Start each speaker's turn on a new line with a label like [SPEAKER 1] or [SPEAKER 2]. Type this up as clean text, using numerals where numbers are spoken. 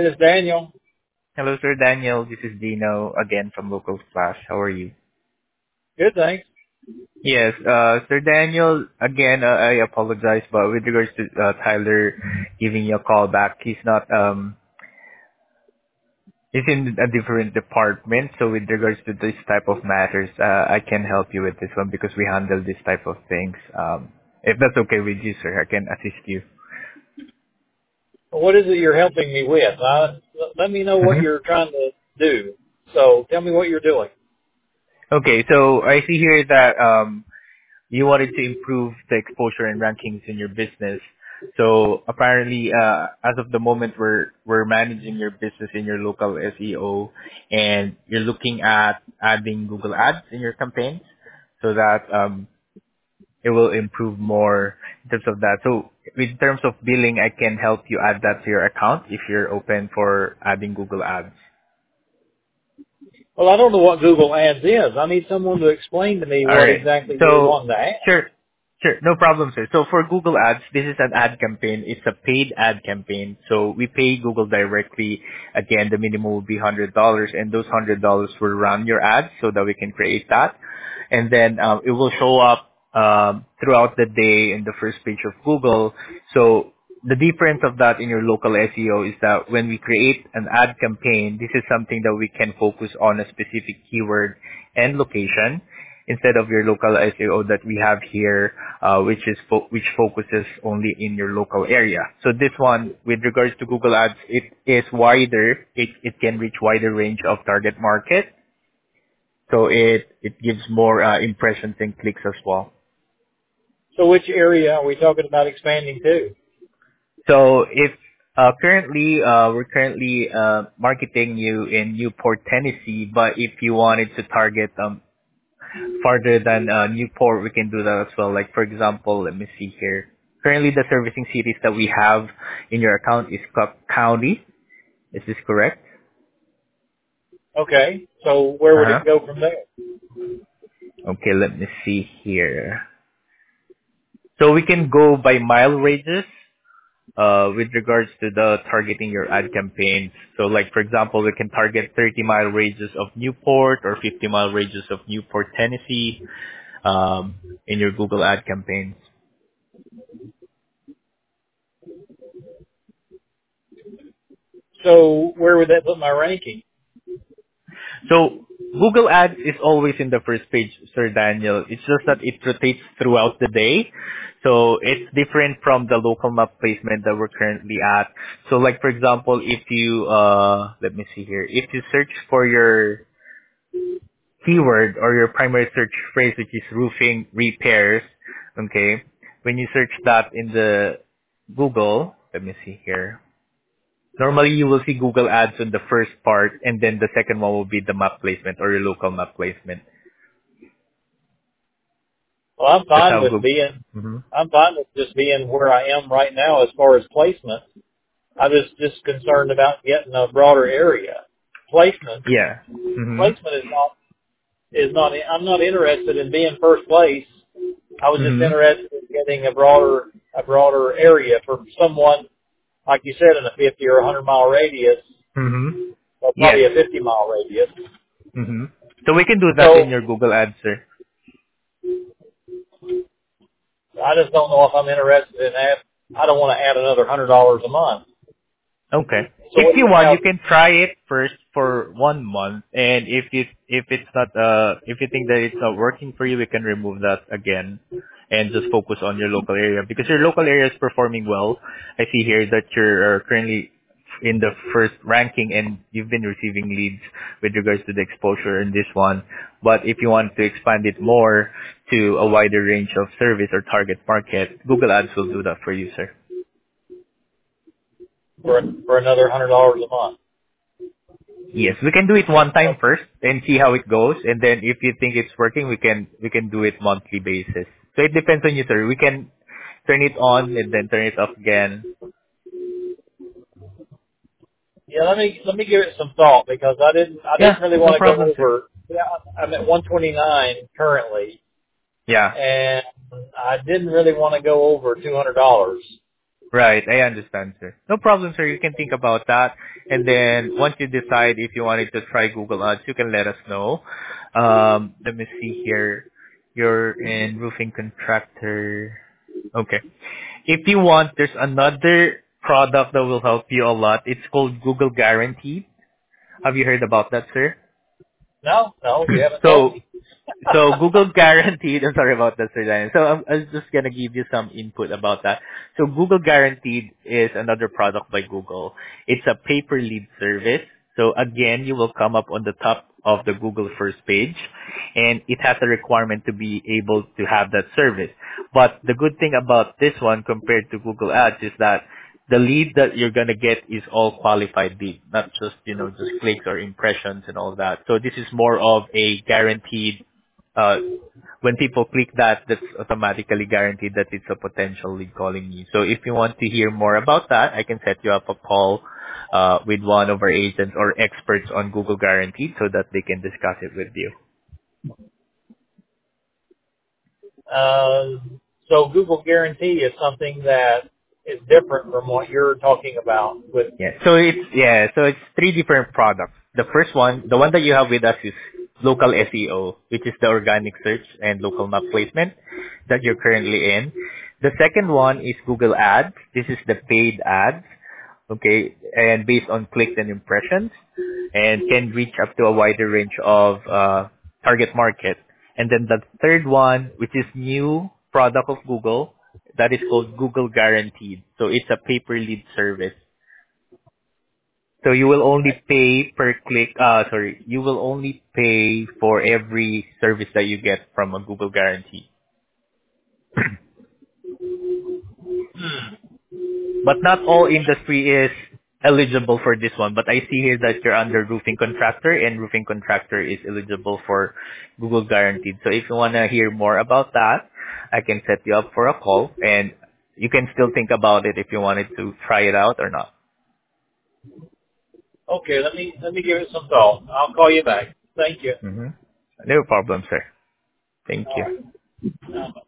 [SPEAKER 1] Hey, this is Daniel.
[SPEAKER 2] Hello, Sir Daniel. This is Dino again from Local Flash. How are you?
[SPEAKER 1] Good, thanks.
[SPEAKER 2] Yes, Sir Daniel, again, I apologize, but with regards to Tyler giving you a call back, he's in a different department. So with regards to this type of matters, I can help you with this one because we handle this type of things. If that's okay with you, sir, I can assist you.
[SPEAKER 1] What is it you're helping me with? Let me know what
[SPEAKER 2] Mhm.
[SPEAKER 1] you're trying to do. So tell me what you're doing.
[SPEAKER 2] Okay, so I see here that you wanted to improve the exposure and rankings in your business. So apparently, as of the moment, we're managing your business in your local SEO, and you're looking at adding Google Ads in your campaigns, so that it will improve more in terms of that. So in terms of billing, I can help you add that to your account if you're open for adding Google Ads.
[SPEAKER 1] Well, I don't know what Google Ads is. I need someone to explain to me
[SPEAKER 2] All
[SPEAKER 1] what
[SPEAKER 2] right.
[SPEAKER 1] exactly you're
[SPEAKER 2] So
[SPEAKER 1] wanting to add.
[SPEAKER 2] sure, sure, no problem, sir. So for Google Ads, this is an ad campaign. It's a paid ad campaign. So we pay Google directly. Again, the minimum will be $100, and those $100 will run your ads so that we can create that, and then it will show up throughout the day in the first page of Google. So the difference of that in your local SEO is that when we create an ad campaign, this is something that we can focus on a specific keyword and location instead of your local SEO that we have here, which focuses only in your local area. So this one, with regards to Google Ads, it is wider. It can reach wider range of target market. So it gives more impressions and clicks as well.
[SPEAKER 1] So which area are we talking about expanding to?
[SPEAKER 2] So if we're currently marketing you in Newport, Tennessee, but if you wanted to target farther than Newport, we can do that as well. Like for example, let me see here. Currently, the servicing cities that we have in your account is Cook County. Is this correct?
[SPEAKER 1] Okay. So where
[SPEAKER 2] Uh
[SPEAKER 1] would
[SPEAKER 2] huh.
[SPEAKER 1] it go from there?
[SPEAKER 2] Okay, let me see here. So we can go by mile radius with regards to the targeting your ad campaigns. So like for example, we can target 30-mile radius of Newport or 50-mile radius of Newport, Tennessee, in your Google ad campaigns.
[SPEAKER 1] So where would that put my ranking?
[SPEAKER 2] So Google Ads is always in the first page, Sir Daniel. It's just that it rotates throughout the day. So it's different from the local map placement that we're currently at. So like for example, if you let me see here. If you search for your keyword or your primary search phrase, which is roofing repairs, okay, when you search that in the Google, let me see here. Normally, you will see Google Ads on the first part, and then the second one will be the map placement or your local map placement.
[SPEAKER 1] Well,
[SPEAKER 2] That's how Google. Hmm.
[SPEAKER 1] I'm fine with just being where I am right now as far as placement. I was just concerned about getting a broader area. Placement,
[SPEAKER 2] Yeah. Hmm.
[SPEAKER 1] placement I'm not interested in being first place. I was just
[SPEAKER 2] Hmm.
[SPEAKER 1] interested in getting a broader area for someone, like you said, in a 50 or 100 mile radius,
[SPEAKER 2] Hmm.
[SPEAKER 1] or
[SPEAKER 2] Yes.
[SPEAKER 1] probably a 50-mile radius.
[SPEAKER 2] Hmm. So we can do that in
[SPEAKER 1] So
[SPEAKER 2] your Google Ads, sir.
[SPEAKER 1] I just don't know if I'm interested in that. I don't want to add another $100 a month.
[SPEAKER 2] Okay.
[SPEAKER 1] So
[SPEAKER 2] If
[SPEAKER 1] what do
[SPEAKER 2] you
[SPEAKER 1] you
[SPEAKER 2] want,
[SPEAKER 1] have?
[SPEAKER 2] you can try it first for 1 month, and if it's not if you think that it's not working for you, we can remove that again, and just focus on your local area because your local area is performing well. I see here that you're currently in the first ranking, and you've been receiving leads with regards to the exposure in this one. But if you want to expand it more to a wider range of service or target market, Google Ads will do that for you, sir.
[SPEAKER 1] For another $100 a month.
[SPEAKER 2] Yes, we can do it one time first and see how it goes, and then if you think it's working, we can do it monthly basis. So it depends on you, sir. We can turn it on and then turn it off again.
[SPEAKER 1] Yeah, let me give it some thought because I didn't
[SPEAKER 2] Yeah,
[SPEAKER 1] really
[SPEAKER 2] no
[SPEAKER 1] want to go
[SPEAKER 2] problem, sir.
[SPEAKER 1] over. Yeah, I'm at 129 currently,
[SPEAKER 2] Yeah.
[SPEAKER 1] and I didn't really want to go over $200.
[SPEAKER 2] Right, I understand, sir. No problem, sir. You can think about that. And then once you decide if you wanted to try Google Ads, you can let us know. Let me see here. You're in roofing contractor. Okay. If you want, there's another product that will help you a lot. It's called Google Guaranteed. Have you heard about that, sir?
[SPEAKER 1] No, you haven't told
[SPEAKER 2] So
[SPEAKER 1] me.
[SPEAKER 2] So Google Guaranteed, I'm sorry about that, Sir Daniel. So I'm just gonna give you some input about that. So Google Guaranteed is another product by Google. It's a pay-per-lead service. So again, you will come up on the top of the Google first page, and it has a requirement to be able to have that service. But the good thing about this one compared to Google Ads is that the lead that you're gonna get is all qualified lead, not just, just clicks or impressions and all that. So this is more of a guaranteed, uh, when people click that, that's automatically guaranteed that it's a potential lead calling you. So if you want to hear more about that, I can set you up a call, with one of our agents or experts on Google Guaranteed so that they can discuss it with you.
[SPEAKER 1] So Google Guarantee is something that is different from what you're talking about with.
[SPEAKER 2] So it's three different products. The first one, the one that you have with us is local SEO, which is the organic search and local map placement that you're currently in. The second one is Google Ads. This is the paid ads, okay, and based on clicks and impressions, and can reach up to a wider range of target market. And then the third one, which is new product of Google, that is called Google Guaranteed. So it's a pay-per-lead service. So you will only pay per click, you will only pay for every service that you get from a Google Guarantee. But not all industry is eligible for this one. But I see here that you're under roofing contractor, and roofing contractor is eligible for Google Guaranteed. So if you want to hear more about that, I can set you up for a call, and you can still think about it if you wanted to try it out or not.
[SPEAKER 1] Okay, let me give it some thought. I'll call you back. Thank you.
[SPEAKER 2] Mm-hmm. No problem, sir. Thank
[SPEAKER 1] All
[SPEAKER 2] you.
[SPEAKER 1] right.